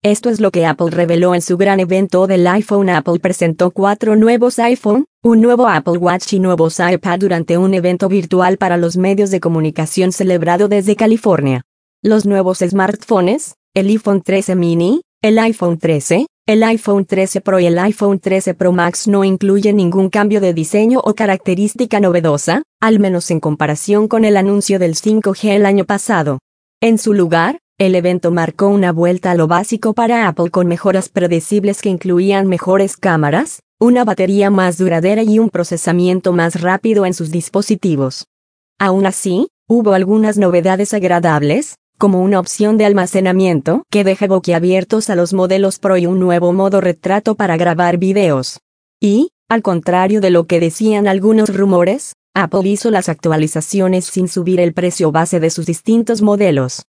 Esto es lo que Apple reveló en su gran evento del iPhone. Apple presentó 4 nuevos iPhone, un nuevo Apple Watch y nuevos iPad durante un evento virtual para los medios de comunicación celebrado desde California. Los nuevos smartphones, el iPhone 13 mini, el iPhone 13, el iPhone 13 Pro y el iPhone 13 Pro Max no incluyen ningún cambio de diseño o característica novedosa, al menos en comparación con el anuncio del 5G el año pasado. En su lugar, el evento marcó una vuelta a lo básico para Apple con mejoras predecibles que incluían mejores cámaras, una batería más duradera y un procesamiento más rápido en sus dispositivos. Aún así, hubo algunas novedades agradables, como una opción de almacenamiento que deja boquiabiertos a los modelos Pro y un nuevo modo retrato para grabar videos. Y, al contrario de lo que decían algunos rumores, Apple hizo las actualizaciones sin subir el precio base de sus distintos modelos.